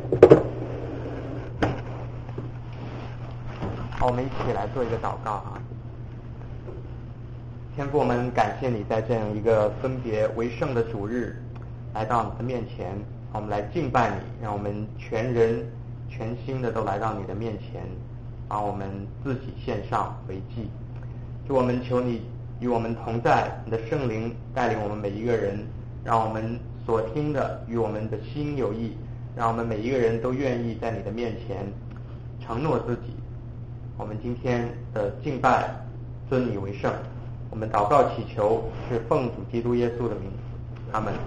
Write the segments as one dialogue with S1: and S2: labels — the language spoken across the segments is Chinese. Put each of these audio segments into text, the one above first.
S1: 好，我们一起来做一个祷告哈。天父，我们感谢你在这样一个分别为圣的主日来到你的面前，我们来敬拜你，让我们全人全心的都来到你的面前，把我们自己献上为祭。主，我们求你与我们同在，你的圣灵带领我们每一个人，让我们所听的与我们的心有益，让我们每一个人都愿意在你的面前承诺自己。我们今天的敬拜尊你为圣，我们祷告祈求是奉主基督耶稣的名，阿们。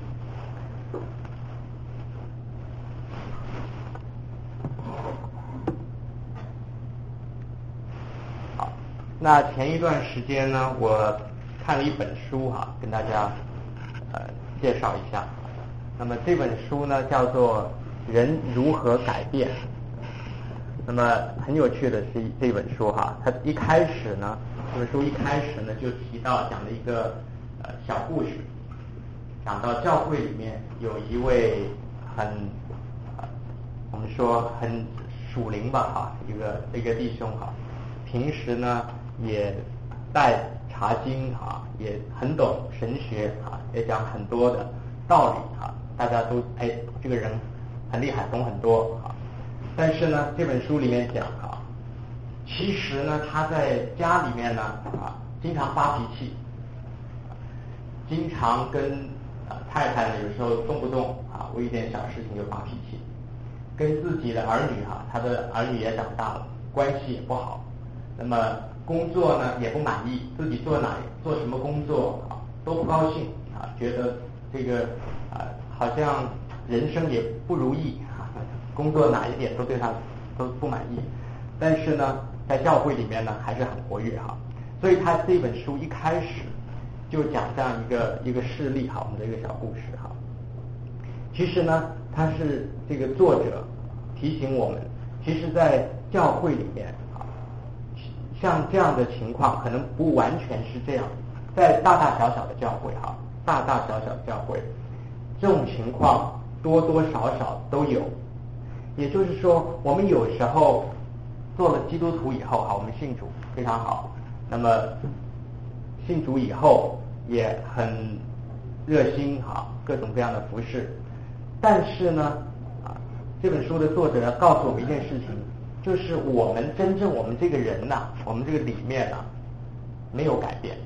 S1: 好，那前一段时间呢，我看了一本书哈，跟大家介绍一下。那么这本书呢叫做《人如何改变》。那么很有趣的是这本书哈，它一开始呢，这本书一开始呢就提到讲了一个小故事，讲到教会里面有一位我们说很属灵吧哈，一个弟兄哈，平时呢也带查经哈，也很懂神学啊，也讲很多的道理啊，大家都这个人很厉害，懂很多啊。但是呢，这本书里面讲啊，其实呢，他在家里面呢经常发脾气，经常跟太太呢有时候动不动为一点小事情就发脾气，跟自己的儿女他的儿女也长大了，关系也不好，那么工作呢也不满意，自己做什么工作都不高兴觉得这个好像人生也不如意工作哪一点都对他都不满意，但是呢，在教会里面呢还是很活跃所以他这本书一开始就讲这样一个事例我们的一个小故事其实呢，他是这个作者提醒我们，其实在教会里面像这样的情况可能不完全是这样，在大大小小的教会大大小小的教会，这种情况多多少少都有。也就是说，我们有时候做了基督徒以后我们信主非常好，那么信主以后也很热心各种各样的服事，但是呢这本书的作者要告诉我们一件事情，就是我们这个人我们这个里面没有改变，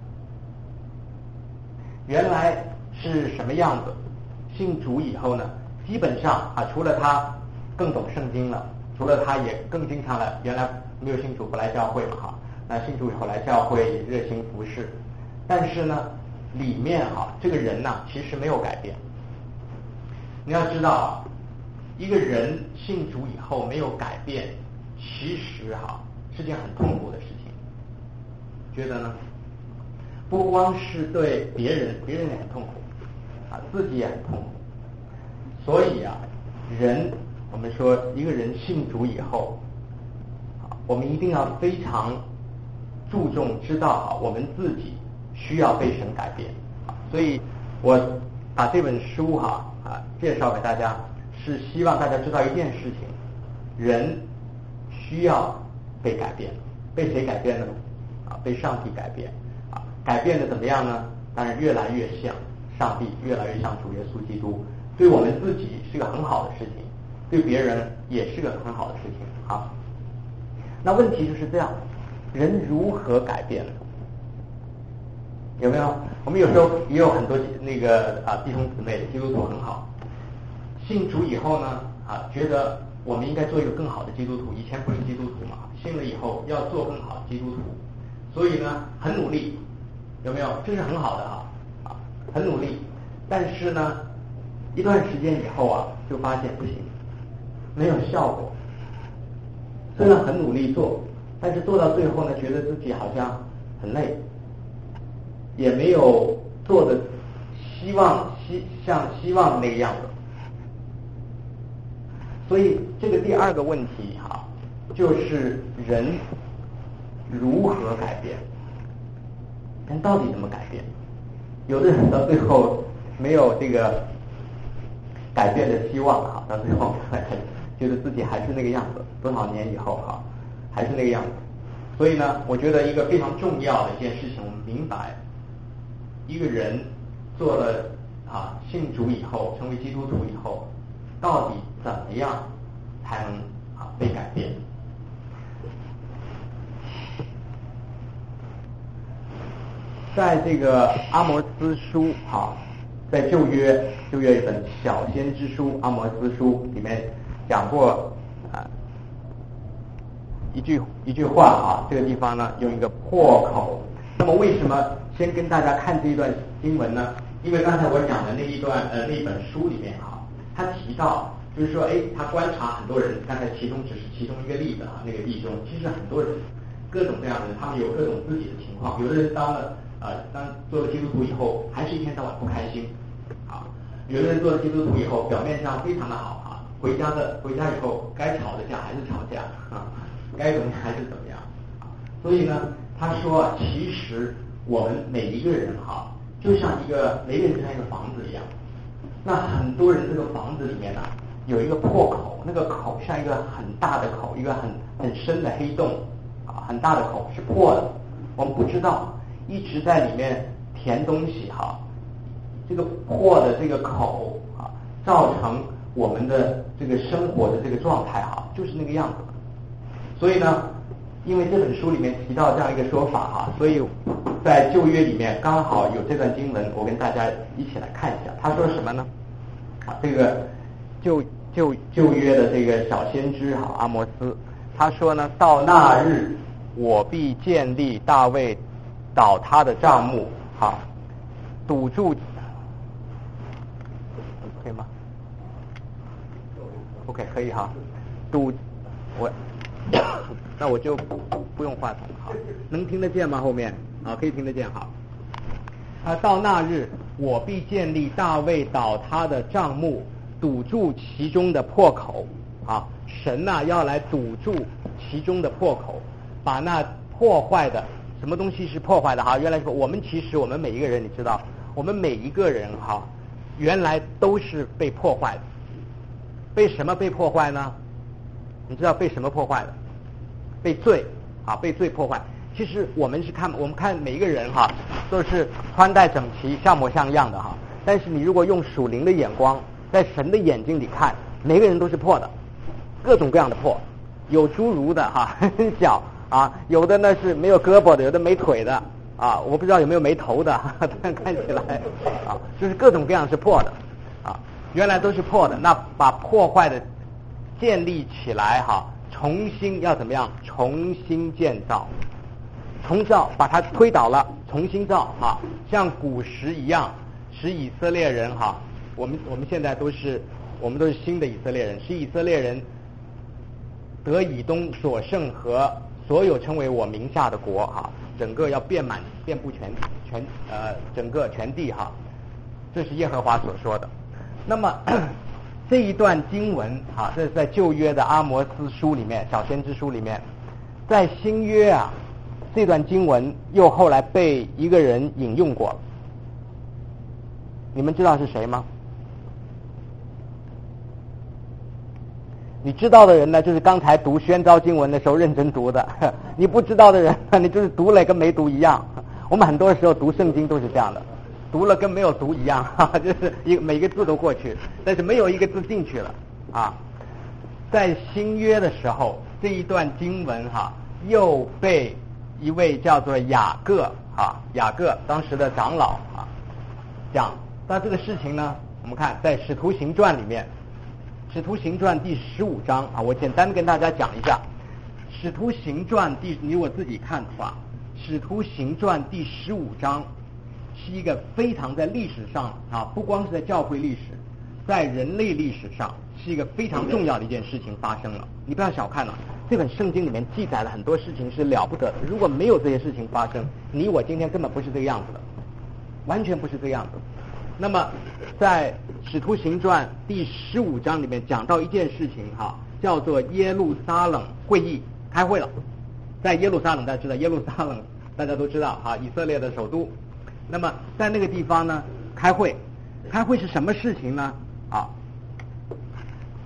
S1: 原来是什么样子，信主以后呢，基本上除了他更懂圣经了，除了他也更经常来，原来没有信主不来教会嘛那信主以后来教会也热心服事，但是呢里面这个人其实没有改变。你要知道一个人信主以后没有改变，其实是件很痛苦的事情，觉得呢？不光是对别人也很痛苦自己也很痛苦。所以我们说一个人信主以后我们一定要非常注重知道我们自己需要被神改变所以我把这本书介绍给大家，是希望大家知道一件事情，人需要被改变。被谁改变呢？被上帝改变改变的怎么样呢？当然越来越像上帝，越来越像主耶稣基督，对我们自己是个很好的事情，对别人也是个很好的事情那问题就是这样，人如何改变呢？有没有？我们有时候也有很多那个弟兄姊妹基督徒很好，信主以后呢觉得我们应该做一个更好的基督徒，以前不是基督徒嘛，信了以后要做更好的基督徒，所以呢很努力，有没有？这是很好的很努力，但是呢一段时间以后就发现不行，没有效果。虽然很努力做，但是做到最后呢，觉得自己好像很累，也没有做的像希望那个样子。所以这个第二个问题就是人如何改变？人到底怎么改变？有的人到最后没有这个改改变的希望哈，到最后觉得自己还是那个样子，多少年以后哈，还是那个样子。所以呢，我觉得一个非常重要的一件事情，我们明白，一个人做了信主以后，成为基督徒以后，到底怎么样才能被改变？在这个阿摩司书在旧约一本小先知书阿摩司书里面讲过一句话这个地方呢用一个破口。那么为什么先跟大家看这一段经文呢？因为刚才我讲的那本书里面他提到就是说他观察很多人，刚才其中只是其中一个例子那个弟兄，其实很多人各种各样的人，他们有各种自己的情况，有的人当做了基督徒以后，还是一天到晚不开心有的人做了基督徒以后，表面上非常的好回家以后该吵的架还是吵架该怎么样还是怎么样所以呢，他说其实我们每一个人就像每个人就像一个房子一样，那很多人这个房子里面有一个破口，那个口像一个很大的口，一个很深的黑洞很大的口是破的，我们不知道，一直在里面填东西这个破的这个口造成我们的这个生活的这个状态就是那个样子。所以呢，因为这本书里面提到这样一个说法所以在旧约里面刚好有这段经文，我跟大家一起来看一下。他说什么呢？这个旧约的这个小先知阿摩斯，他说呢，到那日我必建立大卫倒塌的帐幕堵住，可以吗 ？OK 可以那我就不用话筒能听得见吗？后面可以听得见到那日我必建立大卫倒塌的帐幕，堵住其中的破口神要来堵住其中的破口，把那破坏的什么东西是破坏的原来说我们每一个人，你知道我们每一个人原来都是被破坏的。被什么被破坏呢？你知道被什么破坏的？被罪被罪破坏。其实我们看每一个人都是穿戴整齐，像模像样的但是你如果用属灵的眼光，在神的眼睛里看，每个人都是破的，各种各样的破，有侏儒的很小有的呢是没有胳膊的，有的没腿的我不知道有没有没头的但看起来就是各种各样是破的原来都是破的。那把破坏的建立起来重新要怎么样？重新建造，重造，把它推倒了，重新造像古时一样，使以色列人我们现在都是新的以色列人，使以色列人得以东所剩和所有称为我名下的国整个要遍布整个全地这是耶和华所说的。那么这一段经文这是在旧约的阿摩司书里面，小先知书里面。在新约这段经文又后来被一个人引用过，你们知道是谁吗？你知道的人呢，就是刚才读宣召经文的时候认真读的你不知道的人你就是读了跟没读一样。我们很多时候读圣经都是这样的，读了跟没有读一样就是每个字都过去，但是没有一个字进去了在新约的时候，这一段经文又被一位叫做雅各当时的长老讲。那这个事情呢，我们看在使徒行传里面，使徒行传第15章我简单跟大家讲一下。使徒行传你我自己看的话，使徒行传第15章是一个非常在历史上不光是在教会历史，在人类历史上是一个非常重要的一件事情发生了。你不要小看了这本圣经里面记载了很多事情是了不得的，如果没有这些事情发生，你我今天根本不是这个样子的，完全不是这个样子。那么在使徒行传第15章里面讲到一件事情叫做耶路撒冷会议，开会了。在耶路撒冷，大家知道耶路撒冷大家都知道以色列的首都。那么在那个地方呢开会是什么事情呢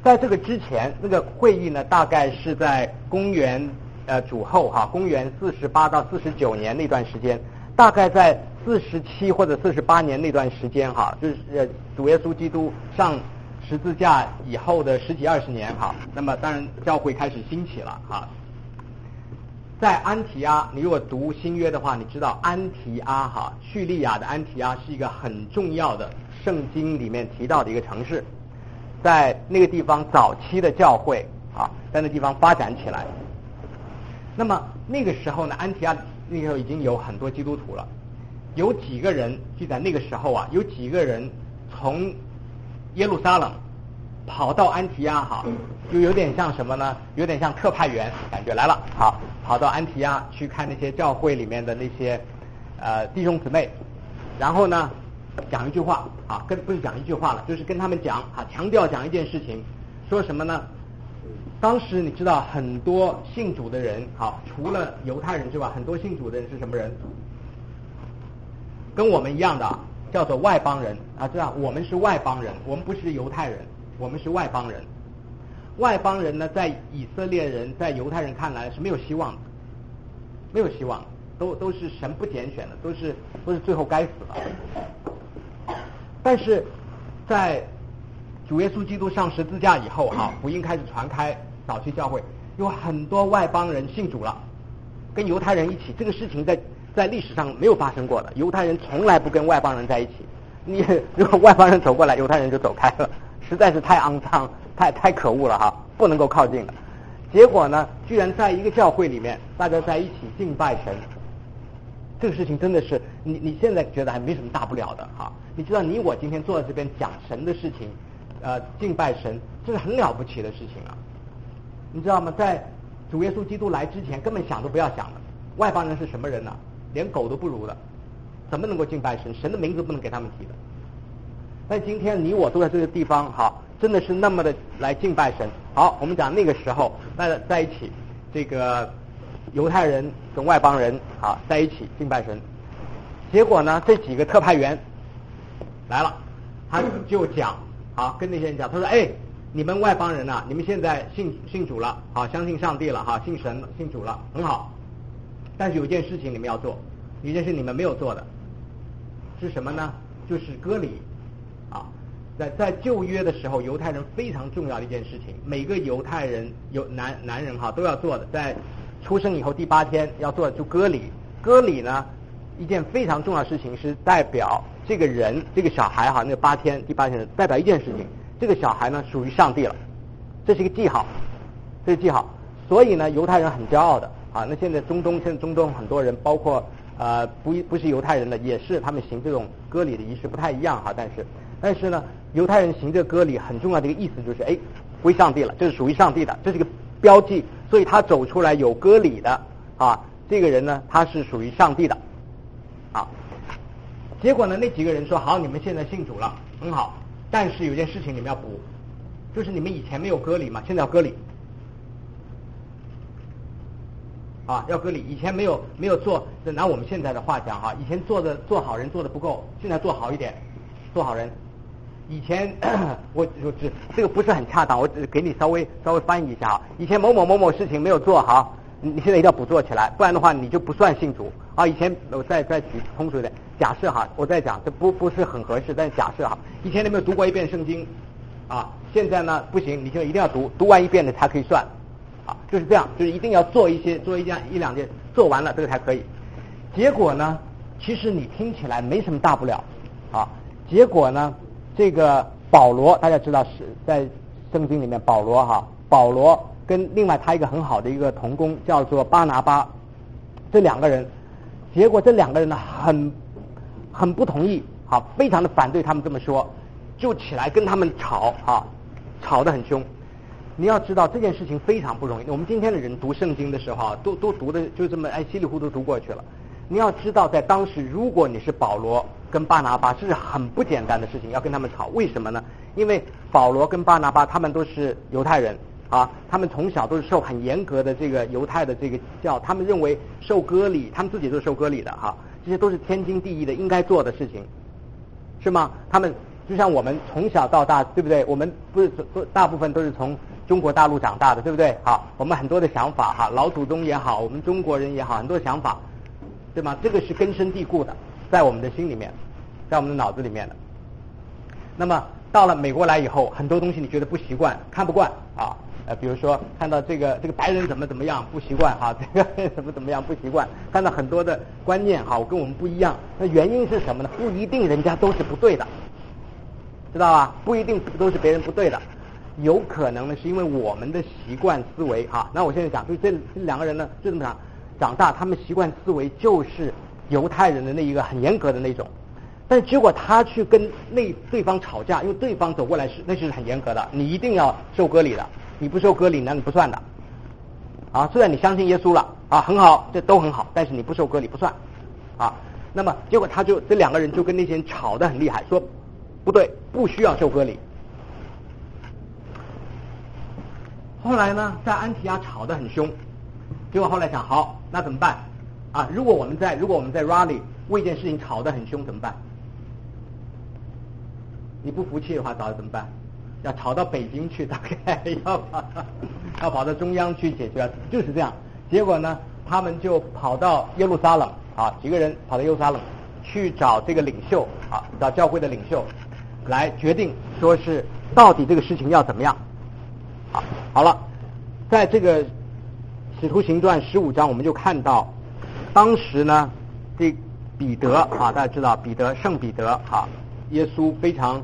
S1: 在这个之前，那个会议呢，大概是在公元主后公元48到49年那段时间，大概在47或者48年那段时间就是主耶稣基督上十字架以后的10几20年那么当然教会开始兴起了在安提阿，你如果读新约的话，你知道安提阿叙利亚的安提阿是一个很重要的圣经里面提到的一个城市，在那个地方早期的教会在那地方发展起来。那么那个时候呢，安提阿那个时候已经有很多基督徒了，有几个人就在那个时候有几个人从耶路撒冷跑到安提阿就有点像什么呢？有点像特派员感觉来了跑到安提阿去看那些教会里面的那些弟兄姊妹，然后呢讲一句话不是讲一句话了，就是跟他们讲强调讲一件事情，说什么呢？当时你知道很多信主的人除了犹太人之外，很多信主的人是什么人？跟我们一样的叫做外邦人知道我们是外邦人，我们不是犹太人，我们是外邦人。外邦人呢，在以色列人在犹太人看来是没有希望的，没有希望，都是神不拣选的，都是最后该死的。但是在主耶稣基督上十字架以后福音开始传开，早期教会有很多外邦人信主了，跟犹太人一起，这个事情在历史上没有发生过的，犹太人从来不跟外邦人在一起，你如果外邦人走过来，犹太人就走开了，实在是太肮脏太可恶了不能够靠近了。结果呢，居然在一个教会里面大家在一起敬拜神，这个事情真的是你现在觉得还没什么大不了的你知道你我今天坐在这边讲神的事情敬拜神，这是很了不起的事情你知道吗？在主耶稣基督来之前根本想都不要想的，外邦人是什么人呢？连狗都不如的，怎么能够敬拜神？神的名字不能给他们提的。但今天你我都在这个地方真的是那么的来敬拜神。好，我们讲那个时候大家在一起，这个犹太人跟外邦人在一起敬拜神。结果呢，这几个特派员来了，他就讲跟那些人讲，他说你们外邦人你们现在信主了相信上帝了信神信主了，很好，但是有一件事情你们要做，有一件事你们没有做的是什么呢？就是割礼在旧约的时候，犹太人非常重要的一件事情，每个犹太人男人都要做的，在出生以后第8天要做的就割礼。割礼呢，一件非常重要的事情，是代表这个人这个小孩那第八天代表一件事情，这个小孩呢属于上帝了，这是一个记号，这是记号。所以呢，犹太人很骄傲的那现在中东很多人，包括不是犹太人的，也是他们行这种割礼的仪式不太一样但是呢，犹太人行这个割礼很重要的一个意思就是归上帝了，这是属于上帝的，这是一个标记，所以他走出来有割礼的这个人呢，他是属于上帝的结果呢，那几个人说好，你们现在信主了，很好，但是有件事情你们要补，就是你们以前没有割礼嘛，现在要割礼要割礼，以前没有做，拿我们现在的话讲以前做好人做的不够，现在做好一点，做好人。以前我这个不是很恰当，我只给你稍微翻译一下以前某某事情没有做好，你现在一定要补做起来，不然的话你就不算信主以前我再举通俗一点，假设我在讲这不是很合适，但是假设以前你没有读过一遍圣经现在呢不行，你现在一定要读完一遍的才可以算就是这样，就是一定要做一两件，做完了这个才可以。结果呢，其实你听起来没什么大不了结果呢，这个保罗大家知道是在圣经里面，保罗跟另外他一个很好的一个同工叫做巴拿巴，这两个人，结果这两个人呢很不同意非常的反对他们这么说，就起来跟他们吵得很凶。你要知道这件事情非常不容易，我们今天的人读圣经的时候都读的就这么稀里糊涂读过去了。你要知道在当时，如果你是保罗跟巴拿巴，这是很不简单的事情，要跟他们吵。为什么呢？因为保罗跟巴拿巴他们都是犹太人他们从小都是受很严格的这个犹太的这个教，他们认为受割礼，他们自己都是受割礼的这些都是天经地义的应该做的事情，是吗？他们就像我们从小到大，对不对？我们不是大部分都是从中国大陆长大的，对不对？好，我们很多的想法哈，老祖宗也好，我们中国人也好，很多想法，对吗？这个是根深蒂固的，在我们的心里面，在我们的脑子里面的。那么到了美国来以后，很多东西你觉得不习惯，看不惯啊。比如说看到这个白人怎么样不习惯啊，这个怎么样不习惯，看到很多的观念哈，我跟我们不一样，那原因是什么呢？不一定人家都是不对的，知道吧？不一定都是别人不对的，有可能呢是因为我们的习惯思维哈。那我现在讲，就这两个人呢，就这么长大，他们习惯思维就是犹太人的那一个很严格的那种。但结果他去跟对方吵架，因为对方走过来那是很严格的，你一定要受割礼的，你不受割礼那你不算的。啊，虽然你相信耶稣了啊，很好，这都很好，但是你不受割礼不算啊。那么结果这两个人就跟那些人吵得很厉害，说不对，不需要受割礼。后来呢，在安提阿吵得很凶，结果后来想，好，那怎么办啊？如果我们在 Raleigh 为一件事情吵得很凶怎么办？你不服气的话，找怎么办？要吵到北京去，大概要跑到中央去解决，就是这样。结果呢，他们就跑到耶路撒冷啊，几个人跑到耶路撒冷去找这个领袖啊，找教会的领袖来决定，说是到底这个事情要怎么样。好了，在这个使徒行传15章，我们就看到当时呢，这彼得啊，大家知道圣彼得啊，耶稣非常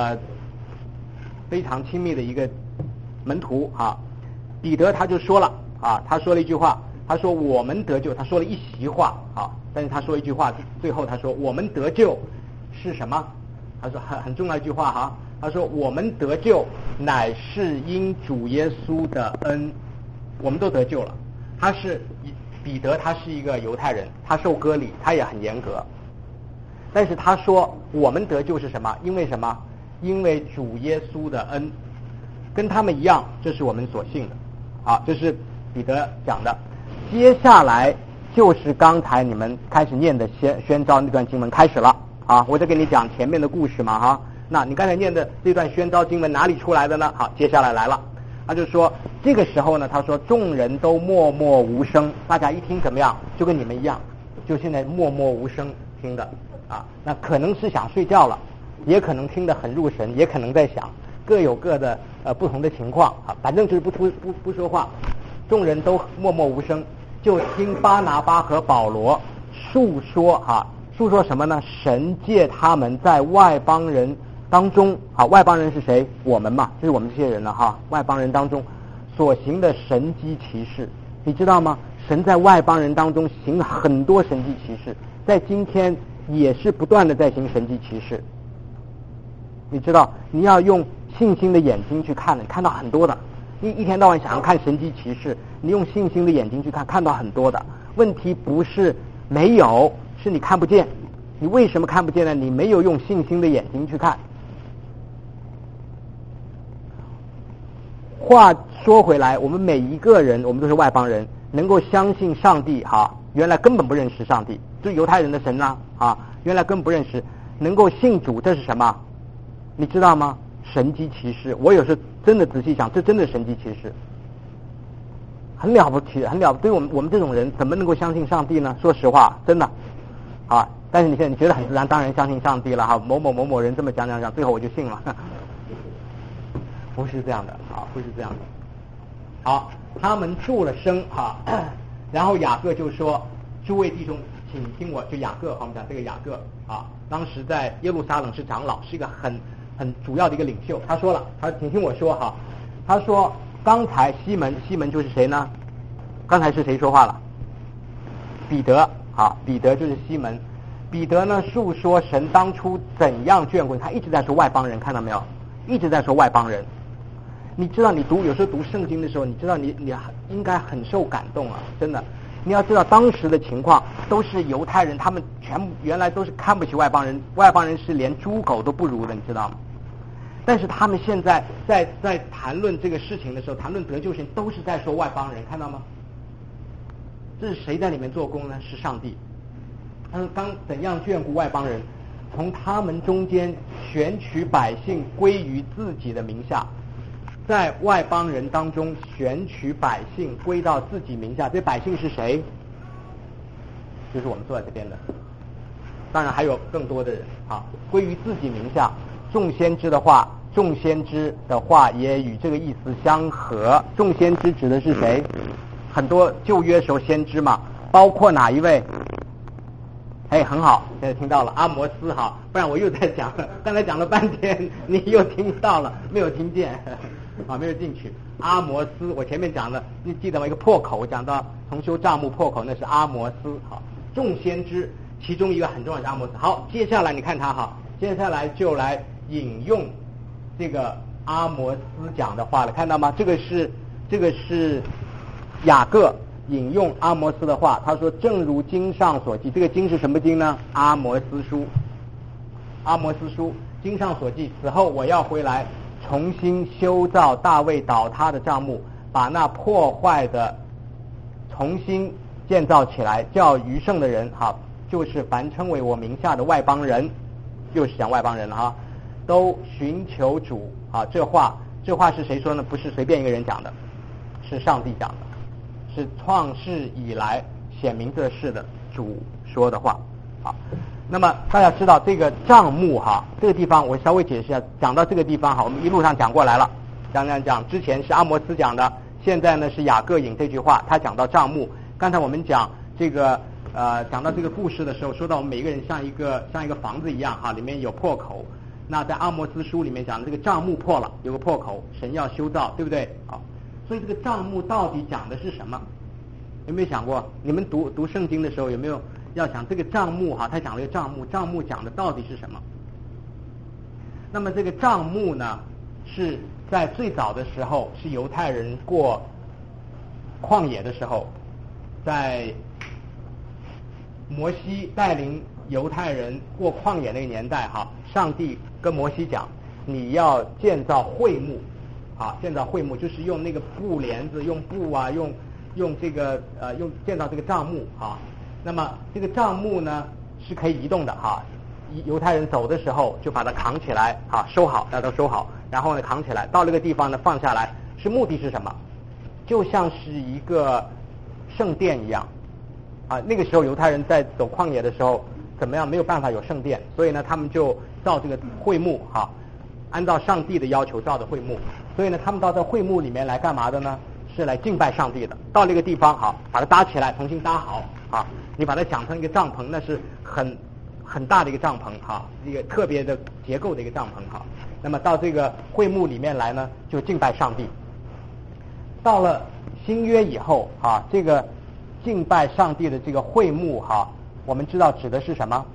S1: 亲密的一个门徒啊，彼得他就说了啊，他说了一句话，他说我们得救，他说了一席话啊，但是他说一句话，最后他说我们得救是什么？他说很重要一句话哈，他说我们得救乃是因主耶稣的恩，我们都得救了。彼得他是一个犹太人，他受割礼，他也很严格，但是他说我们得救是什么？因为什么？因为主耶稣的恩，跟他们一样，这是我们所信的。好，这是彼得讲的。接下来就是刚才你们开始念的宣召那段经文开始了啊！我在跟你讲前面的故事嘛哈。那你刚才念的这段宣召经文哪里出来的呢？好，接下来来了，他就说这个时候呢，他说众人都默默无声，大家一听怎么样？就跟你们一样，就现在默默无声听的啊。那可能是想睡觉了，也可能听得很入神，也可能在想，各有各的不同的情况啊。反正就是不说话，众人都默默无声，就听巴拿巴和保罗述说什么呢？神借他们在外邦人当中啊，外邦人是谁？我们嘛，就是我们这些人了哈。外邦人当中所行的神迹奇事，你知道吗？神在外邦人当中行了很多神迹奇事，在今天也是不断的在行神迹奇事。你知道，你要用信心的眼睛去看，你看到很多的。你一天到晚想要看神迹奇事，你用信心的眼睛去看，看到很多的。问题不是没有，是你看不见。你为什么看不见呢？你没有用信心的眼睛去看。话说回来，我们每一个人，我们都是外邦人，能够相信上帝哈，原来根本不认识上帝，就是犹太人的神呢啊，原来根本不认识，能够信主，这是什么？你知道吗？神迹奇事。我有时真的仔细想，这真的神迹奇事，很了不起，很了不起。对于我们这种人，怎么能够相信上帝呢？说实话，真的啊。但是你现在你觉得很自然，当然相信上帝了哈。某某人这么讲，最后我就信了。不是这样的啊，不是这样的。好，他们住了声哈，然后雅各就说：“诸位弟兄，请听我。”就雅各，我们讲这个雅各啊，当时在耶路撒冷是长老，是一个很主要的一个领袖。他说了，请听我说哈。他说，刚才西门就是谁呢？刚才是谁说话了？彼得啊，彼得就是西门。彼得呢，述说神当初怎样眷顾他，一直在说外邦人，看到没有？一直在说外邦人。你知道，有时候读圣经的时候，你知道你应该很受感动啊，真的。你要知道当时的情况都是犹太人，他们全部原来都是看不起外邦人，外邦人是连猪狗都不如的，你知道吗？但是他们现在在谈论这个事情的时候，谈论得救神，都是在说外邦人，看到吗？这是谁在里面做工呢？是上帝。他说当怎样眷顾外邦人， 从他们中间选取百姓归于自己的名下，在外邦人当中选取百姓归到自己名下。这百姓是谁？就是我们坐在这边的，当然还有更多的人啊，归于自己名下。众先知的话也与这个意思相合。众先知指的是谁？很多旧约时候先知嘛，包括哪一位？很好，现在听到了阿摩斯哈，不然我又在讲了，刚才讲了半天，你又听到了，没有听见啊，没有进去。阿摩斯，我前面讲的，你记得吗？一个破口，讲到重修帐幕破口，那是阿摩斯。好，众先知其中一个很重要的阿摩斯。好，接下来你看他哈，接下来就来引用这个阿摩斯讲的话了，看到吗？这个是雅各引用阿摩斯的话，他说正如经上所记。这个经是什么经呢？阿摩斯书。经上所记，此后我要回来重新修造大卫倒塌的帐幕，把那破坏的重新建造起来，叫余剩的人就是凡称为我名下的外邦人，又是讲外邦人了都寻求主这话是谁说呢？不是随便一个人讲的，是上帝讲的，是创世以来显明这事的主说的话。那么大家知道这个帐幕这个地方我稍微解释一下，讲到这个地方我们一路上讲过来了，讲之前是阿摩斯讲的，现在呢是雅各引这句话，他讲到帐幕。刚才我们讲这个讲到这个故事的时候，说到我们每个人像一个房子一样里面有破口。那在阿摩斯书里面讲的这个帐幕破了，有个破口，神要修造，对不对？所以这个帐幕到底讲的是什么？有没有想过？你们读圣经的时候有没有要想这个帐幕他讲了一个帐幕讲的到底是什么？那么这个帐幕呢，是在最早的时候是犹太人过旷野的时候，在摩西带领犹太人过旷野那个年代上帝跟摩西讲，你要建造会幕建造会幕就是用那个布帘子，用布用这个用建造这个帐幕那么这个帐幕呢是可以移动的犹太人走的时候就把它扛起来收好，大家都收好，然后呢扛起来到那个地方呢放下来，是目的是什么？就像是一个圣殿一样那个时候犹太人在走旷野的时候怎么样，没有办法有圣殿，所以呢他们就造这个会幕按照上帝的要求造的会幕。所以呢他们到这会幕里面来干嘛的呢？是来敬拜上帝的。到那个地方把它搭起来，重新搭好你把它想成一个帐篷，那是很大的一个帐篷一个特别的结构的一个帐篷那么到这个会幕里面来呢，就敬拜上帝。到了新约以后这个敬拜上帝的这个会幕我们知道指的是什么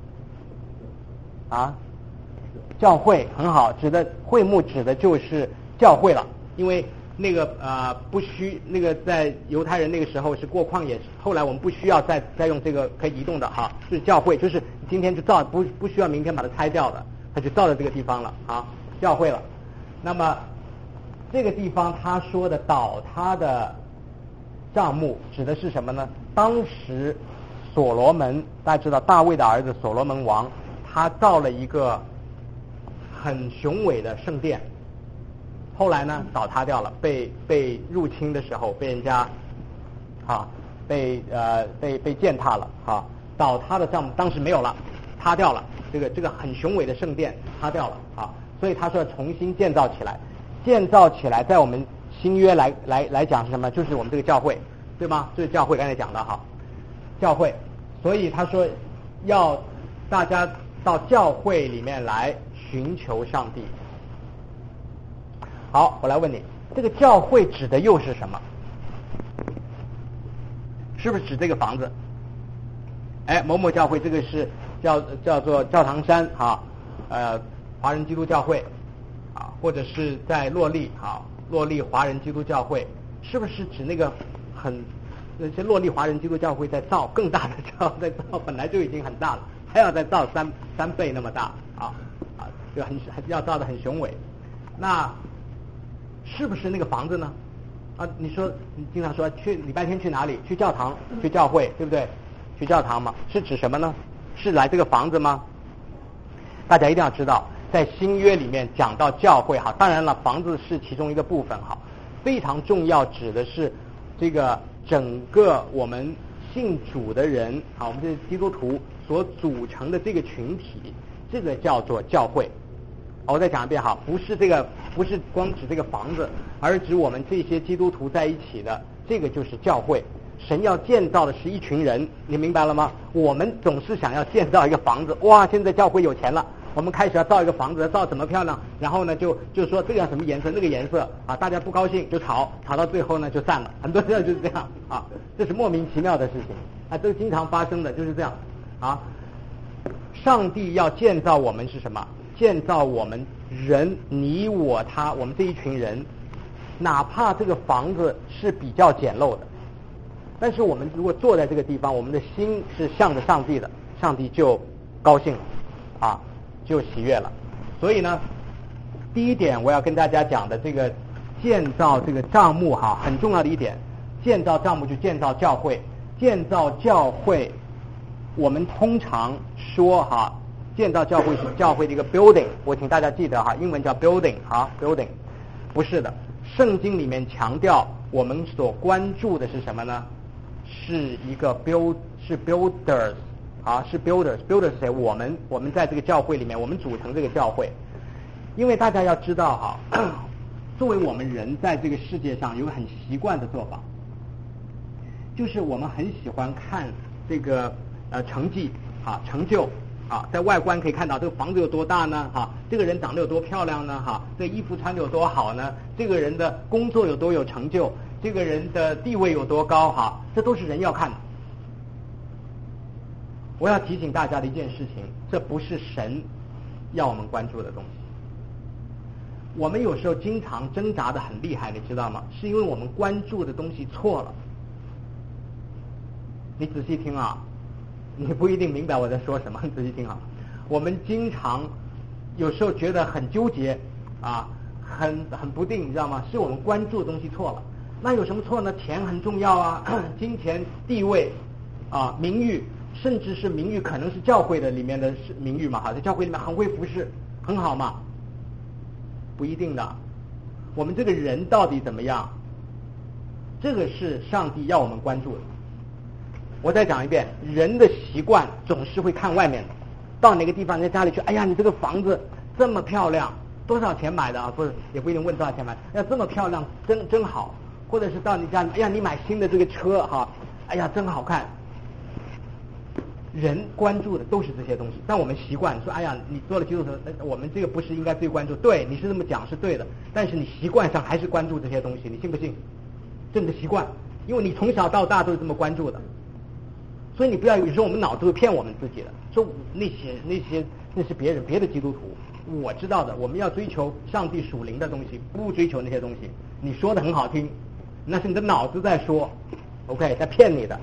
S1: 教会。很好，会幕指的就是教会了，因为那个不需那个在犹太人那个时候是过旷野，后来我们不需要再用这个可以移动的是教会，就是今天就造不需要明天把它拆掉的，他就造在这个地方了教会了。那么这个地方他说的倒塌的帐幕指的是什么呢？当时所罗门，大家知道大卫的儿子所罗门王，他造了一个很雄伟的圣殿，后来呢倒塌掉了，被入侵的时候被人家被践踏了倒塌的帐幕当时没有了，塌掉了，这个很雄伟的圣殿塌掉了所以他说重新建造起来。建造起来在我们新约来讲是什么？就是我们这个教会，对吗？就是教会刚才讲的教会。所以他说要大家到教会里面来寻求上帝。好，我来问你，这个教会指的又是什么？是不是指这个房子？某某教会，这个是叫做教堂山华人基督教会或者是在洛丽华人基督教会，是不是指那个那些洛丽华人基督教会在造更大的在造，本来就已经很大了，还要再造三倍那么大就要造的很雄伟。那是不是那个房子呢？你说你经常说去礼拜天去哪里？去教堂，去教会，对不对？去教堂嘛，是指什么呢？是来这个房子吗？ 大家一定要知道，在新约里面讲到教会哈，当然了，房子是其中一个部分哈，非常重要，指的是这个整个我们信主的人啊，我们这些基督徒所组成的这个群体，这个叫做教会。我再讲一遍哈，不是光指这个房子，而是指我们这些基督徒在一起的，这个就是教会。神要建造的是一群人，你明白了吗？我们总是想要建造一个房子，哇，现在教会有钱了，我们开始要造一个房子，造怎么漂亮？然后呢，就说这个要什么颜色，那个颜色啊，大家不高兴就吵到最后呢就散了，很多人就是这样啊，这是莫名其妙的事情啊，这是经常发生的，就是这样啊。上帝要建造我们是什么？建造我们人，你我他，我们这一群人，哪怕这个房子是比较简陋的，但是我们如果坐在这个地方，我们的心是向着上帝的，上帝就高兴了啊，就喜悦了。所以呢，第一点我要跟大家讲的这个建造这个帐幕哈，很重要的一点，建造帐幕就建造教会，建造教会，我们通常说哈，建造教会是教会的一个 building， 我请大家记得哈，英文叫 building 啊 building， 不是的，圣经里面强调我们所关注的是什么呢？是一个 builders 啊，是 builders 是谁？我们在这个教会里面，我们组成这个教会。因为大家要知道哈，作为我们人在这个世界上有个很习惯的做法，就是我们很喜欢看这个成绩啊成就啊，在外观可以看到这个房子有多大呢？哈，这个人长得有多漂亮呢？哈，这衣服穿得有多好呢？这个人的工作有多有成就？这个人的地位有多高？哈，这都是人要看的。我要提醒大家的一件事情，这不是神要我们关注的东西。我们有时候经常挣扎的很厉害，你知道吗？是因为我们关注的东西错了。你仔细听啊，你不一定明白我在说什么，你仔细听啊。我们经常有时候觉得很纠结啊，很不定，你知道吗？是我们关注的东西错了。那有什么错呢？钱很重要啊，金钱、地位啊、名誉，甚至是名誉，可能是教会的里面的名誉嘛，哈，在教会里面很会服侍，很好嘛。不一定的，我们这个人到底怎么样？这个是上帝要我们关注的。我再讲一遍，人的习惯总是会看外面的。到哪个地方，在家里去，哎呀，你这个房子这么漂亮，多少钱买的啊？不是，也不一定问多少钱买，要这么漂亮，真好。或者是到你家里，哎呀，你买新的这个车哈，哎呀，真好看。人关注的都是这些东西，但我们习惯说，哎呀，你做了基督徒，我们这个不是应该最关注？对，你是这么讲是对的，但是你习惯上还是关注这些东西，你信不信？这你的习惯，因为你从小到大都是这么关注的，所以你不要有时候我们脑子会骗我们自己的，说那是别的基督徒，我知道的，我们要追求上帝属灵的东西，不追求那些东西。你说的很好听，那是你的脑子在说 ，OK， 在骗你的，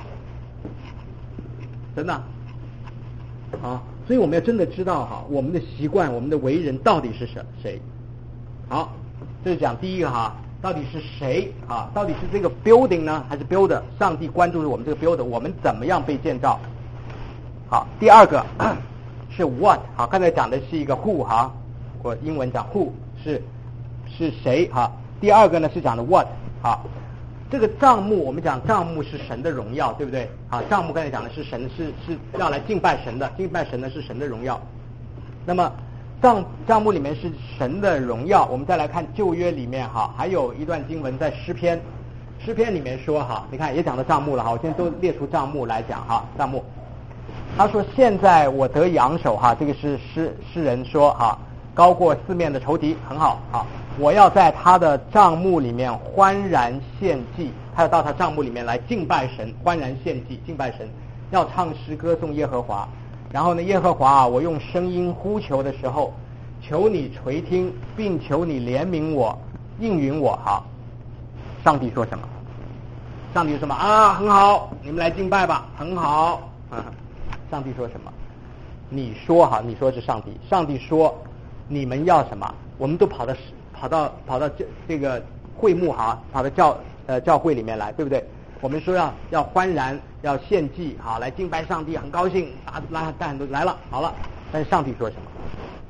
S1: 真的。啊，所以我们要真的知道哈，我们的习惯，我们的为人到底是谁？好，这是讲第一个哈，到底是谁啊？到底是这个 building 呢，还是 builder？ 上帝关注我们这个 builder， 我们怎么样被建造？好，第二个是 what？ 好，刚才讲的是一个 who 哈，我英文讲 who 是谁哈？第二个呢是讲的 what 好。这个帐幕，我们讲帐幕是神的荣耀，对不对？啊，帐幕刚才讲的是神，是要来敬拜神的，敬拜神的是神的荣耀。那么帐幕里面是神的荣耀。我们再来看旧约里面哈，还有一段经文在诗篇里面说哈，你看也讲到帐幕了哈，我现在都列出帐幕来讲哈，帐幕。他说现在我得扬手哈，这个是诗人说哈，高过四面的仇敌，很好哈。我要在他的帐幕里面欢然献祭，他要到他帐幕里面来敬拜神，欢然献祭，敬拜神，要唱诗歌颂耶和华。然后呢，耶和华啊，我用声音呼求的时候，求你垂听，并求你怜悯我，应允我。好，上帝说什么？上帝说什么啊？很好，你们来敬拜吧，很好。上帝说什么？你说哈，你说是上帝，上帝说你们要什么？我们都跑到这个会幕哈，跑到教会里面来，对不对？我们说要欢然，要献祭，好来敬拜上帝，很高兴，带很多来了，好了。但是上帝说什么？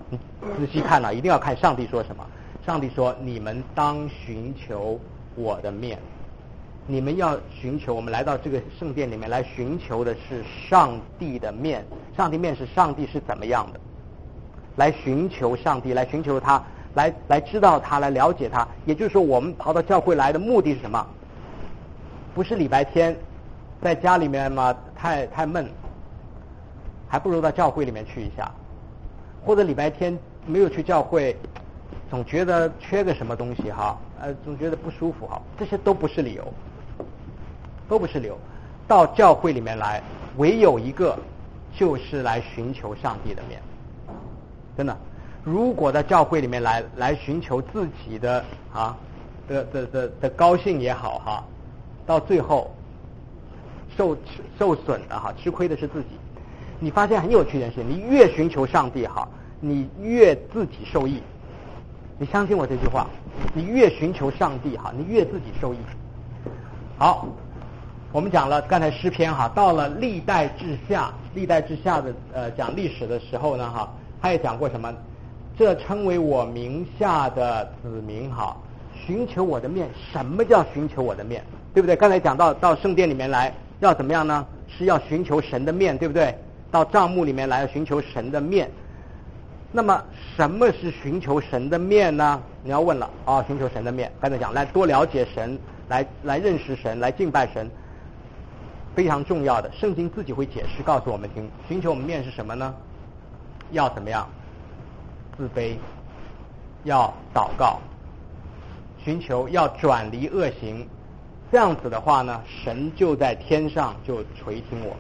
S1: 你仔细看一定要看上帝说什么。上帝说：“你们当寻求我的面。”你们要寻求，我们来到这个圣殿里面来寻求的是上帝的面。上帝面是上帝是怎么样的？来寻求上帝，来寻求他，来知道他，来了解他。也就是说，我们跑到教会来的目的是什么？不是礼拜天在家里面嘛，太闷，还不如到教会里面去一下。或者礼拜天没有去教会，总觉得缺个什么东西哈，总觉得不舒服哈，这些都不是理由，都不是理由。到教会里面来，唯有一个，就是来寻求上帝的面。真的，如果在教会里面来寻求自己的的高兴也好哈，到最后受损的哈，吃亏的是自己。你发现很有趣的是，你越寻求上帝哈，你越自己受益。你相信我这句话，你越寻求上帝哈，你越自己受益。好，我们讲了刚才诗篇哈，到了历代志下的讲历史的时候呢哈，他也讲过什么？这称为我名下的子民哈，寻求我的面。什么叫寻求我的面？对不对？刚才讲到圣殿里面来要怎么样呢？是要寻求神的面，对不对？到帐幕里面来寻求神的面。那么什么是寻求神的面呢？你要问了寻求神的面，刚才讲来多了解神，来认识神，来敬拜神，非常重要的。圣经自己会解释告诉我们听，寻求我们面是什么呢？要怎么样？自卑，要祷告，寻求要转离恶行，这样子的话呢，神就在天上就垂听我们。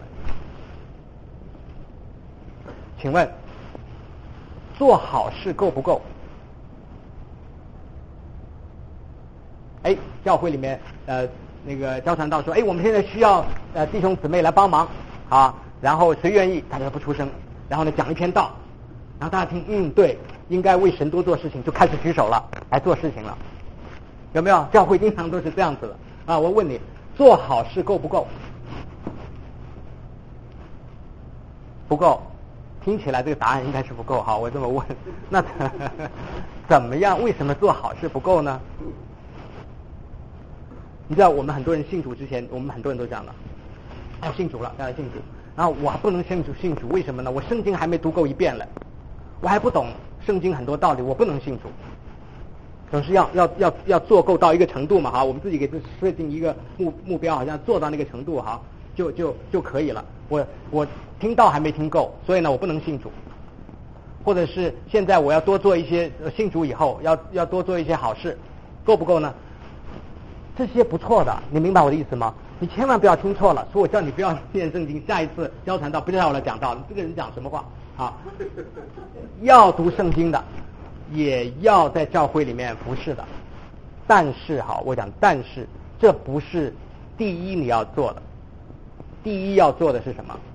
S1: 请问做好事够不够？教会里面那个教传道说，我们现在需要弟兄姊妹来帮忙啊，然后谁愿意，大家不出声，然后呢讲一篇道，然后大家听，对，应该为神多做事情，就开始举手了，来做事情了，有没有？教会经常都是这样子的啊。我问你，做好事够不够？不够。听起来这个答案应该是不够哈，我这么问，那怎么样？为什么做好事不够呢？你知道我们很多人信主之前，我们很多人都讲了，信主了，要来信主，然后我还不能信主，为什么呢？我圣经还没读够一遍了，我还不懂圣经很多道理，我不能信主。总是要做够到一个程度嘛哈，我们自己给自己设定一个目标，好像做到那个程度哈，就可以了。我听道还没听够，所以呢我不能信主。或者是现在我要多做一些信主以后要多做一些好事，够不够呢？这些不错的，你明白我的意思吗？你千万不要听错了，说我叫你不要念圣经，下一次教传道不叫我来讲道，你这个人讲什么话啊？要读圣经的，也要在教会里面服侍的，但是我讲但是这不是第一你要做的，第一要做的是什么？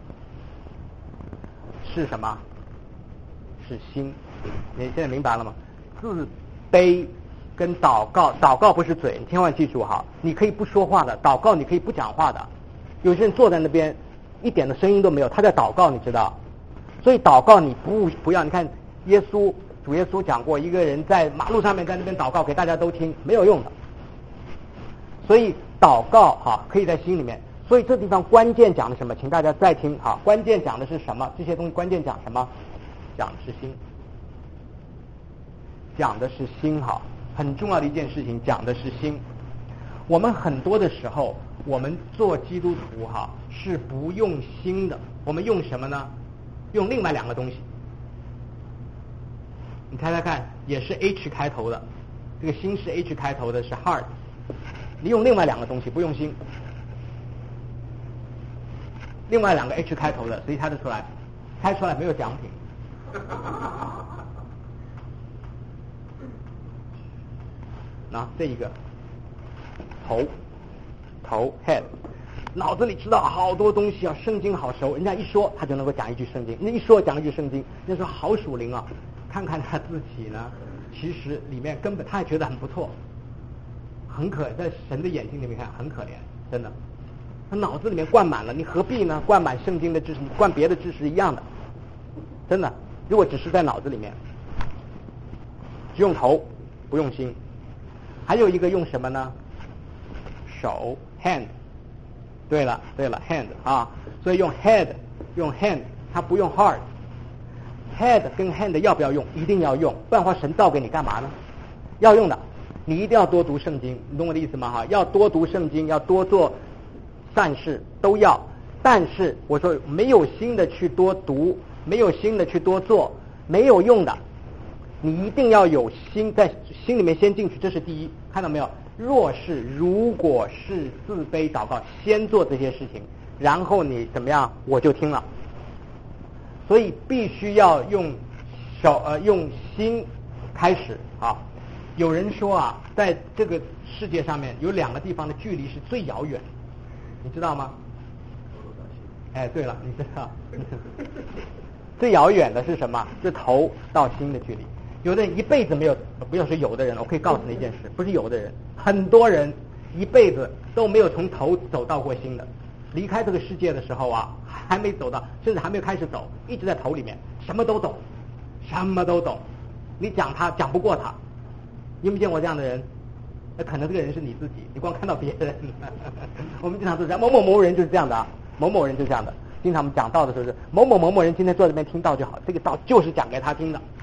S1: 是什么？是心。你现在明白了吗？自卑跟祷告，祷告不是嘴，你千万记住哈，你可以不说话的，祷告你可以不讲话的。有些人坐在那边一点的声音都没有，他在祷告，你知道？所以祷告你不要，你看主耶稣讲过，一个人在马路上面在那边祷告给大家都听，没有用的。所以祷告可以在心里面。所以这地方关键讲的什么？请大家再听关键讲的是什么？这些东西关键讲什么？讲的是心，讲的是心很重要的一件事情，讲的是心。我们很多的时候，我们做基督徒是不用心的，我们用什么呢？用另外两个东西。你猜猜看，也是 H 开头的，这个心是 H 开头的，是 heart。你用另外两个东西，不用心。另外两个 H 开头的，谁猜得出来？猜出来没有奖品。这一个头 head， 脑子里知道好多东西圣经好熟，人家一说他就能够讲一句圣经，人家一说讲一句圣经，人家说好属灵啊。看看他自己呢，其实里面根本他也觉得很不错，在神的眼睛里面看很可怜，真的。他脑子里面灌满了，你何必呢？灌满圣经的知识，你灌别的知识一样的，真的。如果只是在脑子里面， 只用头不用心。还有一个用什么呢？手 hand。对了 hand 啊，所以用 hand，它不用 heart。head 跟 hand 要不要用？一定要用，不然的话神造给你干嘛呢？要用的，你一定要多读圣经，你懂我的意思吗？哈，要多读圣经，要多做善事，都要。但是我说没有心的去多读，没有心的去多做，没有用的。你一定要有心，在心里面先进去，这是第一，看到没有？如果是自卑祷告，先做这些事情，然后你怎么样，我就听了。所以必须要用用心开始啊。有人说啊，在这个世界上面有2个地方的距离是最遥远，你知道吗？哎，对了，你知道最遥远的是什么？是头到心的距离。有的人一辈子没有，不要说有的人，我可以告诉你一件事，不是有的人，很多人一辈子都没有从头走到过心的。离开这个世界的时候啊，还没走到，甚至还没有开始走，一直在头里面，什么都懂，什么都懂。你讲他讲不过他，你有没有见过这样的人？那可能这个人是你自己，你光看到别人。我们经常都是这样，某某人就是这样的啊，某某人就是这样的。经常我们讲道的时候是某某人今天坐这边听道就好，这个道就是讲给他听的。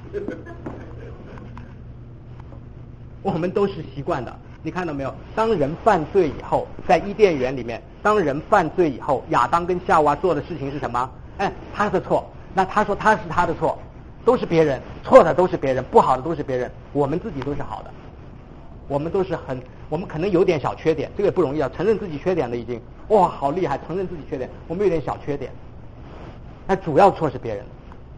S1: 我们都是习惯的，你看到没有？当人犯罪以后，在伊甸园里面，当人犯罪以后，亚当跟夏娃做的事情是什么？哎，他的错，那他说他是他的错，都是别人错的，都是别人不好的，都是别人，我们自己都是好的，我们都是我们可能有点小缺点，这个也不容易啊，承认自己缺点的已经哇好厉害，承认自己缺点，我们有点小缺点，那主要错是别人，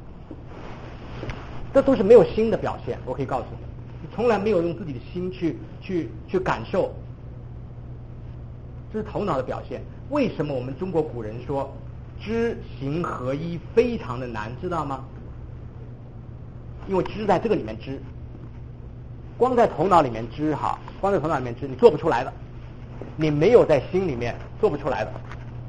S1: 这都是没有心的表现，我可以告诉你。从来没有用自己的心去感受，这是头脑的表现。为什么我们中国古人说知行合一非常的难，知道吗？因为知在这个里面知，光在头脑里面知哈，光在头脑里面知，你做不出来的，你没有在心里面做不出来的，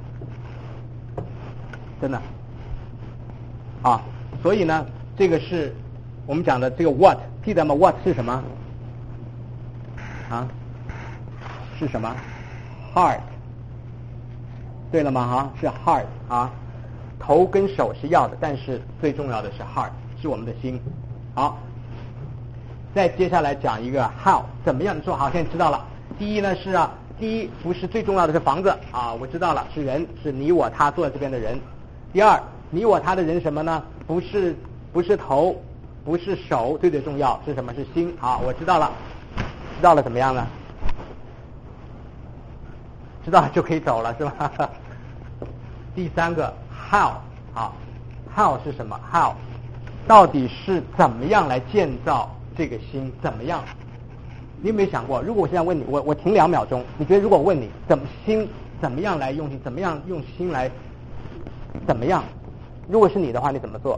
S1: 真的啊。所以呢，这个是我们讲的这个 what， 记得吗 ？what 是什么？啊，是什么 ？heart， 对了吗？哈，是 heart 啊。头跟手是要的，但是最重要的是 heart， 是我们的心。好，再接下来讲一个 how， 怎么样做好？现在知道了。第一呢是第一不是最重要的是房子啊，我知道了，是人，是你我他坐在这边的人。第二，你我他的人什么呢？不是头。不是手最重要，是什么？是心。好，我知道了，知道了怎么样呢？知道了就可以走了，是吧？第3个 how， 好 ，how 是什么 ？how 到底是怎么样来建造这个心？怎么样？你有没有想过，如果我现在问你，我停2秒钟，你觉得如果我问你心怎么样来用心，怎么样用心来怎么样？如果是你的话，你怎么做？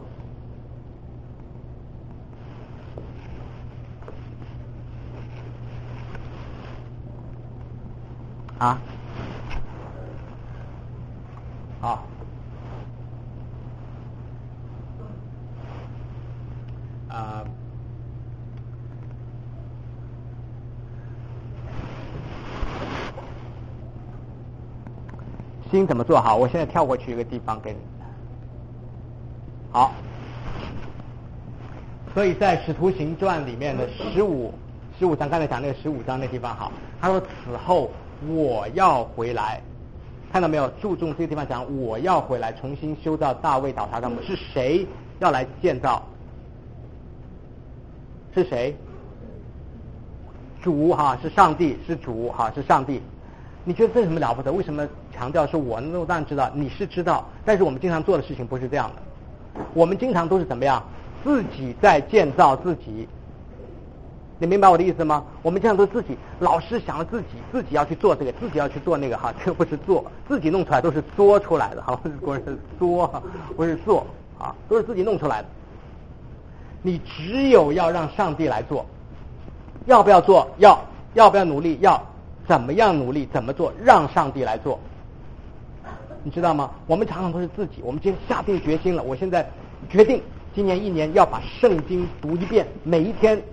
S1: 啊，好，心怎么做好？我现在跳过去一个地方给你。好，所以在《使徒行传》里面的15章，刚才讲那个15章那地方好，他说此后我要回来，看到没有？注重这个地方讲我要回来，重新修造大卫倒塌的墓。是谁要来建造？是谁？主哈，是上帝，是主哈，是上帝。你觉得这有什么了不得？为什么强调是我？那我当然知道，你是知道，但是我们经常做的事情不是这样的。我们经常都是怎么样？自己在建造自己。你明白我的意思吗？我们这样都自己，老是想了自己要去做这个，自己要去做那个哈，这个不是做，自己弄出来都是作出来的哈，不是作，不是做啊，都是自己弄出来的。你只有要让上帝来做，要不要做？要不要努力？要，怎么样努力？怎么做？让上帝来做，你知道吗？我们常常都是自己，我们今天下定决心了，我现在决定今年1年要把圣经读一遍，每一天都要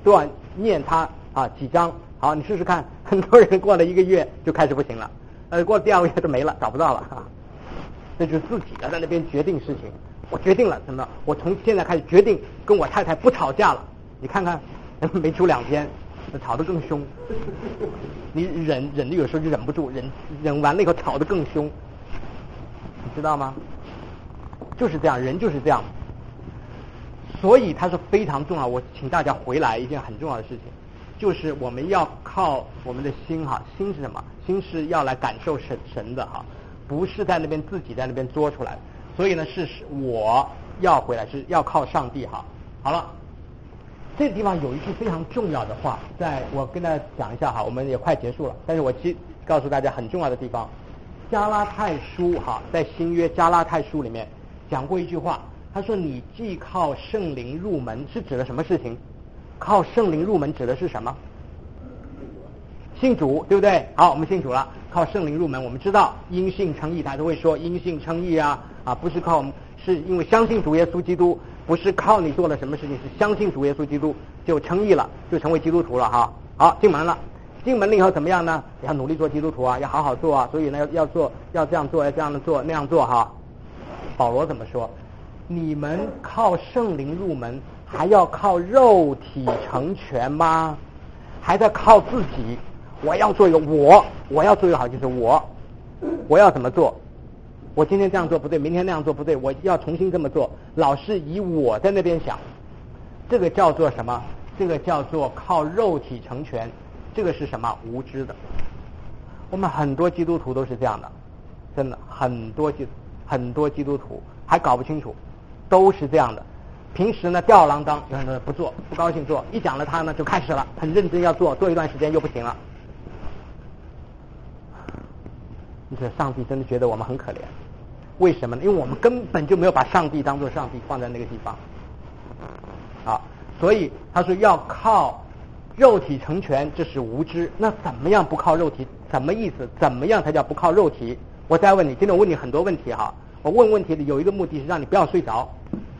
S1: 念它几章。好，你试试看，很多人过了1个月就开始不行了，过了第2个月就没了，找不到了这就是自己在那边决定事情。我决定了什么？我从现在开始决定跟我太太不吵架了。你看看，没出2天，吵得更凶。你忍的有时候就忍不住，忍完了以后吵得更凶，你知道吗？就是这样，人就是这样。所以他说非常重要，我请大家回来一件很重要的事情，就是我们要靠我们的心心是什么？心是要来感受神的不是在那边自己在那边作出来的。所以呢，是我要回来，是要靠上帝好了，这个地方有一句非常重要的话，我跟大家讲一下我们也快结束了，但是我告诉大家很重要的地方。加拉太书在新约加拉太书里面讲过一句话，他说你既靠圣灵入门，是指的什么事情？靠圣灵入门指的是什么？信主，对不对？好，我们信主了，靠圣灵入门。我们知道因信称义，他都会说因信称义不是靠我们，是因为相信主耶稣基督，不是靠你做了什么事情，是相信主耶稣基督就称义了，就成为基督徒了好，进门了。进门了以后怎么样呢？要努力做基督徒要好好做所以呢要这样做，要这样做那样做保罗怎么说？你们靠圣灵入门，还要靠肉体成全吗？还在靠自己？我要做一个我要做一个好，就是我要怎么做？我今天这样做不对，明天那样做不对，我要重新这么做，老是以我在那边想，这个叫做什么？这个叫做靠肉体成全。这个是什么？无知的。我们很多基督徒都是这样的，真的很多基督徒还搞不清楚，都是这样的。平时呢吊儿郎当，有很多人不做，不高兴做，一讲了他呢就开始了，很认真要做一段时间又不行了。你说上帝真的觉得我们很可怜，为什么呢？因为我们根本就没有把上帝当作上帝放在那个地方所以他说要靠肉体成全，这是无知。那怎么样不靠肉体？什么意思？怎么样才叫不靠肉体？我再问你，今天我问你很多问题我问问题的有一个目的是让你不要睡着。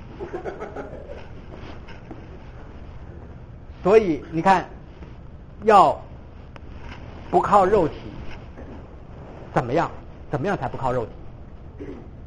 S1: 所以你看，要不靠肉体，怎么样才不靠肉体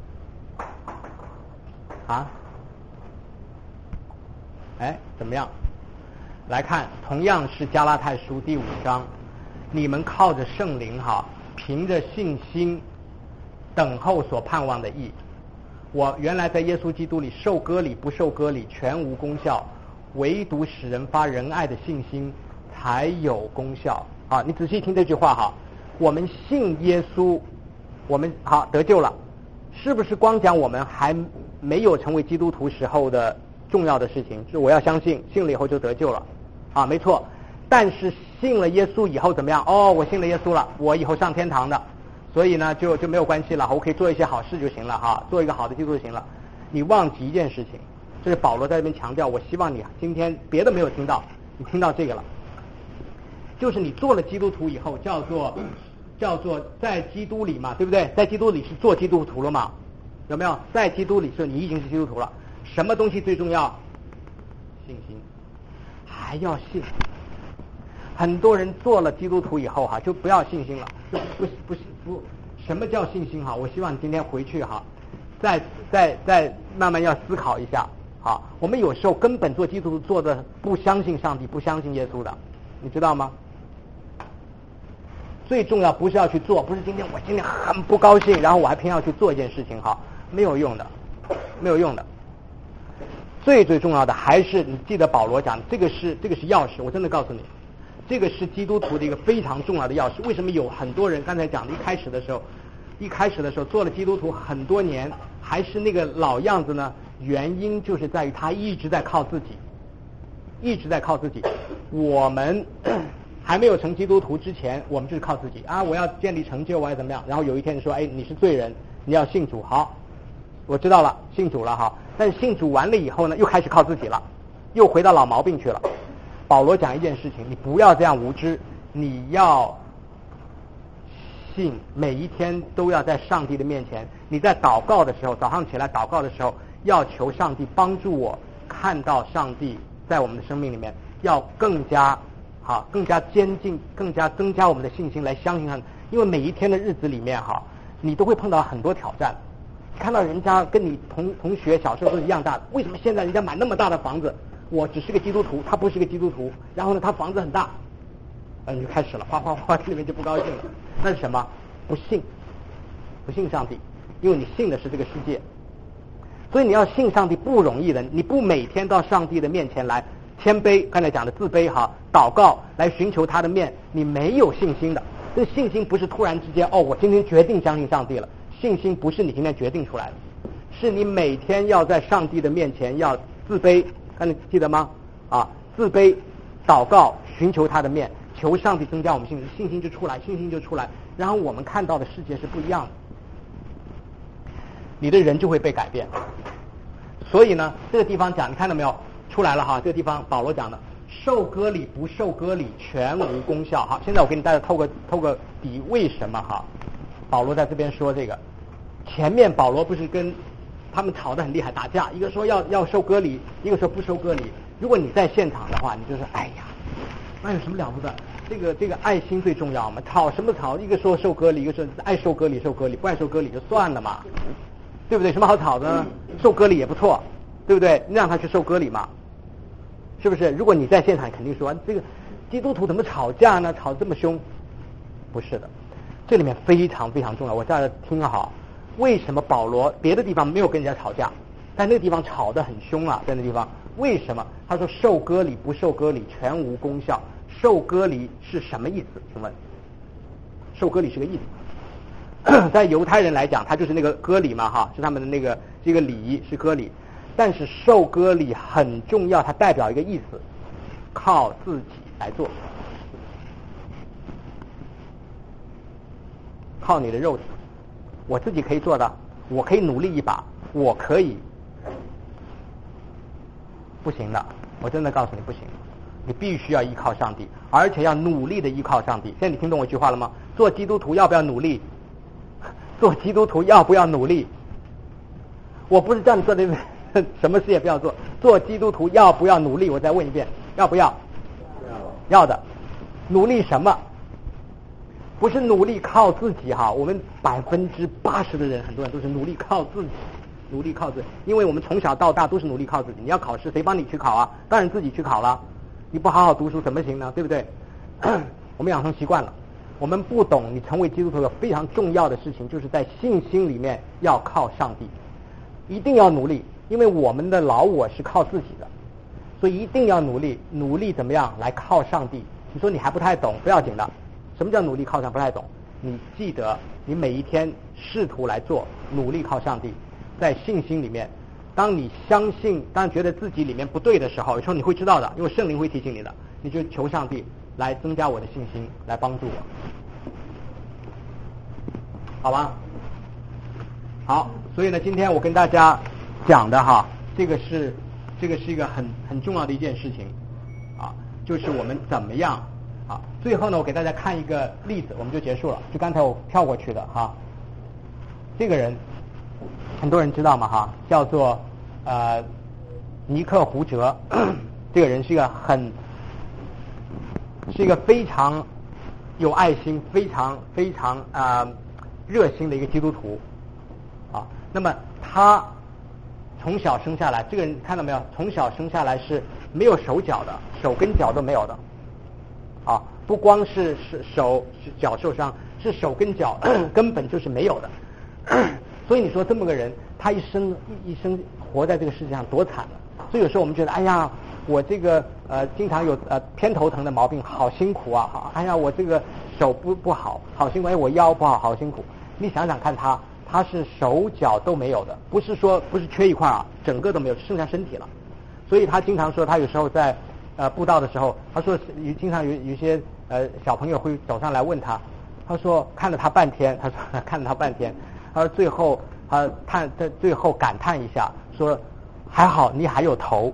S1: 怎么样？来看，同样是加拉太书第5章，你们靠着圣灵凭着信心等候所盼望的义。我原来在耶稣基督里受割礼不受割礼全无功效，唯独使人发仁爱的信心才有功效你仔细听这句话我们信耶稣，我们得救了，是不是光讲我们还没有成为基督徒时候的重要的事情？是我要相信，信了以后就得救了没错。但是信了耶稣以后怎么样？我信了耶稣了，我以后上天堂的，所以呢就没有关系了，我可以做一些好事就行了做一个好的基督徒就行了。你忘记一件事情，这是保罗在这边强调，我希望你今天别的没有听到，你听到这个了，就是你做了基督徒以后叫做在基督里嘛，对不对？在基督里是做基督徒了嘛？有没有？在基督里是你已经是基督徒了。什么东西最重要？信心，还要信。很多人做了基督徒以后就不要信心了，就不什么叫信心我希望你今天回去再慢慢要思考一下我们有时候根本做基督徒做的不相信上帝，不相信耶稣的，你知道吗？最重要不是要去做，不是我今天很不高兴，然后我还偏要去做一件事情没有用的。最重要的还是你记得保罗讲，这个是钥匙，我真的告诉你，这个是基督徒的一个非常重要的钥匙。为什么有很多人刚才讲的一开始的时候做了基督徒很多年还是那个老样子呢？原因就是在于他一直在靠自己。我们还没有成基督徒之前，我们就是靠自己我要建立成就，我要怎么样？然后有一天说你是罪人，你要信主，好，我知道了，信主了但是信主完了以后呢，又开始靠自己了，又回到老毛病去了。保罗讲一件事情，你不要这样无知，你要信，每一天都要在上帝的面前，你在祷告的时候，早上起来祷告的时候，要求上帝帮助我看到上帝在我们的生命里面， 要更加坚定，更加增加我们的信心来相信他。因为每一天的日子里面你都会碰到很多挑战。看到人家跟你同学小时候都一样大，为什么现在人家买那么大的房子？我只是个基督徒，他不是个基督徒，然后呢他房子很大，你就开始了，哗哗哗，里面就不高兴了。那是什么？不信上帝，因为你信的是这个世界。所以你要信上帝不容易的，你不每天到上帝的面前来谦卑，刚才讲的自卑祷告来寻求他的面，你没有信心的。这信心不是突然之间我今天决定相信上帝了，信心不是你今天决定出来的，是你每天要在上帝的面前要自卑，刚才记得吗？自卑祷告寻求他的面，求上帝增加我们信心，信心就出来，然后我们看到的世界是不一样的，你的人就会被改变。所以呢这个地方讲，你看到没有出来了这个地方保罗讲的受割礼不受割礼全无功效。现在我给你大家透个底，为什么保罗在这边说这个？前面保罗不是跟他们吵得很厉害，打架，一个说要受割礼，一个说不受割礼。如果你在现场的话，你就说哎呀，那有什么了不得？这个爱心最重要嘛，吵什么吵？一个说受割礼，一个说爱受割礼，不爱受割礼就算了嘛，对不对？什么好吵的呢？受割礼也不错，对不对？你让他去受割礼嘛，是不是？如果你在现场，肯定说这个基督徒怎么吵架呢？吵这么凶？不是的，这里面非常非常重要。我在这听好，为什么保罗别的地方没有跟人家吵架，但那个地方吵得很凶在那地方为什么？他说受割礼不受割礼全无功效。受割礼是什么意思？请问，受割礼是个意思，在犹太人来讲，他就是那个割礼嘛是他们的这个礼仪是割礼。但是受割礼很重要，它代表一个意思，靠自己来做，靠你的肉体，我自己可以做的，我可以努力一把，我可以，不行的，我真的告诉你不行，你必须要依靠上帝，而且要努力的依靠上帝。现在你听懂我一句话了吗？做基督徒要不要努力？做基督徒要不要努力？我不是叫你做这个什么事也不要做，做基督徒要不要努力？我再问一遍，要不要？要的。努力什么？不是努力靠自己我们80%的人，很多人都是努力靠自己，努力靠自己，因为我们从小到大都是努力靠自己。你要考试，谁帮你去考啊？当然自己去考了。你不好好读书怎么行呢？对不对？我们养成习惯了，我们不懂你成为基督徒有非常重要的事情，就是在信心里面要靠上帝，一定要努力，因为我们的老我是靠自己的，所以一定要努力，努力怎么样来靠上帝？你说你还不太懂，不要紧的。什么叫努力靠上？不太懂，你记得你每一天试图来做，努力靠上帝，在信心里面，当你相信，当觉得自己里面不对的时候，有时候你会知道的，因为圣灵会提醒你的，你就求上帝来增加我的信心，来帮助我，好吧？好，所以呢，今天我跟大家讲的这个是一个很重要的一件事情就是我们怎么样最后呢，我给大家看一个例子，我们就结束了。就刚才我跳过去的这个人很多人知道吗叫做尼克胡哲。这个人是一个非常有爱心、非常非常热心的一个基督徒那么他从小生下来，这个人看到没有？从小生下来是没有手脚的，手跟脚都没有的不光是手脚受伤，是手跟脚根本就是没有的。所以你说这么个人，他一生活在这个世界上多惨了。所以有时候我们觉得，哎呀，我这个经常有偏头疼的毛病，好辛苦哎呀，我这个手不好，好辛苦，我腰不好，好辛苦。你想想看他是手脚都没有的，不是缺一块整个都没有，剩下身体了。所以他经常说，他有时候在布道的时候，他说经常有一些小朋友会走上来问他，他说看了他半天，他说最后在最后感叹一下，说还好你还有头。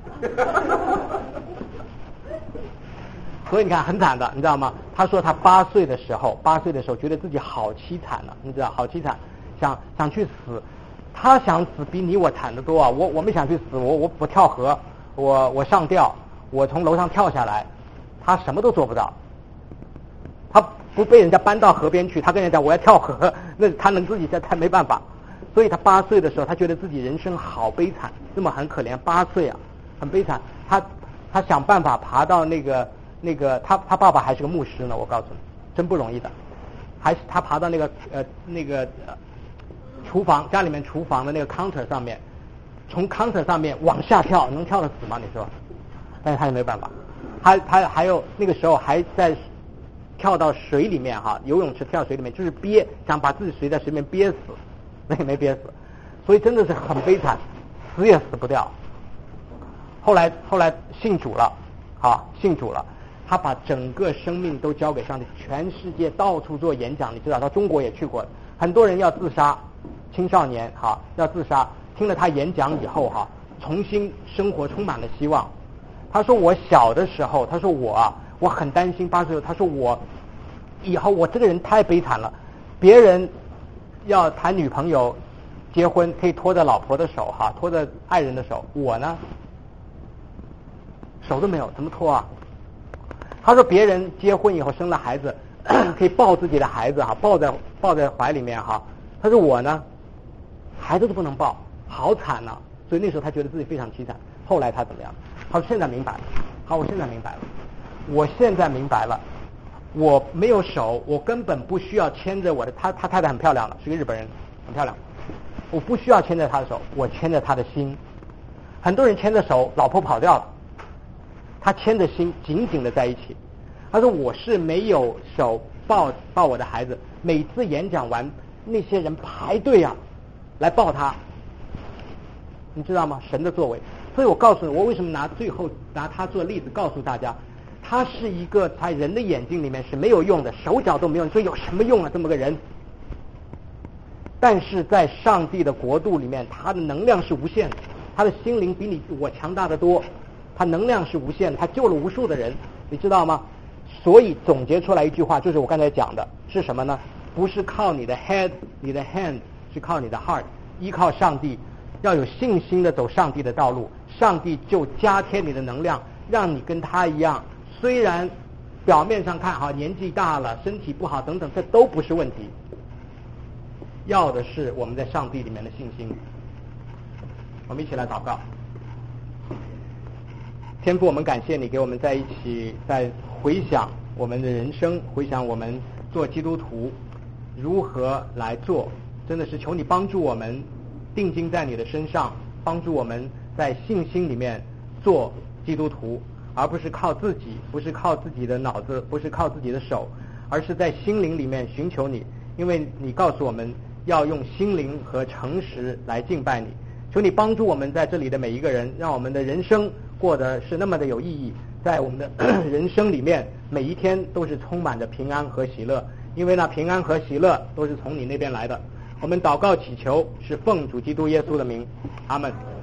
S1: 所以你看很惨的，你知道吗？他说他8岁的时候觉得自己好凄惨了，你知道，好凄惨，想去死。他想死比你我惨得多我没想去死，我跳河，我上吊， 我从楼上跳下来，他什么都做不到。他不被人家搬到河边去，他跟人家讲我要跳河，那他能自己他没办法。所以他8岁的时候，他觉得自己人生好悲惨，这么很可怜，8岁啊，很悲惨。他想办法爬到那个他爸爸还是个牧师呢，我告诉你，真不容易的。还是他爬到那个厨房家里面厨房的那个 counter 上面，从 counter 上面往下跳，能跳得死吗？你说？但是他也没办法。他还有那个时候还在跳到水里面哈，游泳池跳水里面，就是想把自己水在水里面憋死，那也没憋死，所以真的是很悲惨，死也死不掉。后来信主了，信主了，他把整个生命都交给上帝，全世界到处做演讲，你知道，到中国也去过了，很多人要自杀，青少年要自杀，听了他演讲以后重新生活充满了希望。他说我小的时候，他说我很担心8岁，他说我以后我这个人太悲惨了，别人要谈女朋友结婚可以拖着老婆的手拖着爱人的手，我呢手都没有，怎么拖啊？他说别人结婚以后生了孩子可以抱自己的孩子抱在怀里面他说我呢孩子都不能抱，好惨啊。所以那时候他觉得自己非常凄惨。后来他怎么样？他说现在明白了。我现在明白了，我现在明白了，我没有手，我根本不需要牵着我的他太太很漂亮了，是个日本人，很漂亮，我不需要牵着他的手，我牵着他的心。很多人牵着手老婆跑掉了，他牵着心紧紧的在一起。他说我是没有手抱我的孩子，每次演讲完那些人排队来抱他，你知道吗？神的作为。所以我告诉你，我为什么最后拿他做例子告诉大家，他是一个在人的眼睛里面是没有用的，手脚都没有，你说有什么用啊？这么个人，但是在上帝的国度里面，他的能量是无限的，他的心灵比我强大的多，他能量是无限的，他救了无数的人，你知道吗？所以总结出来一句话，就是我刚才讲的是什么呢？不是靠你的 head 你的 hand， 是靠你的 heart， 依靠上帝，要有信心的走上帝的道路，上帝就加添你的能量，让你跟他一样，虽然表面上看年纪大了，身体不好等等，这都不是问题，要的是我们在上帝里面的信心。我们一起来祷告。天父，我们感谢你给我们在一起，在回想我们的人生，回想我们做基督徒如何来做，真的是求你帮助我们定睛在你的身上，帮助我们在信心里面做基督徒，而不是靠自己，不是靠自己的脑子，不是靠自己的手，而是在心灵里面寻求你，因为你告诉我们要用心灵和诚实来敬拜你。求你帮助我们在这里的每一个人，让我们的人生过得是那么的有意义，在我们的人生里面每一天都是充满着平安和喜乐，因为那平安和喜乐都是从你那边来的。我们祷告祈求是奉主基督耶稣的名，阿们。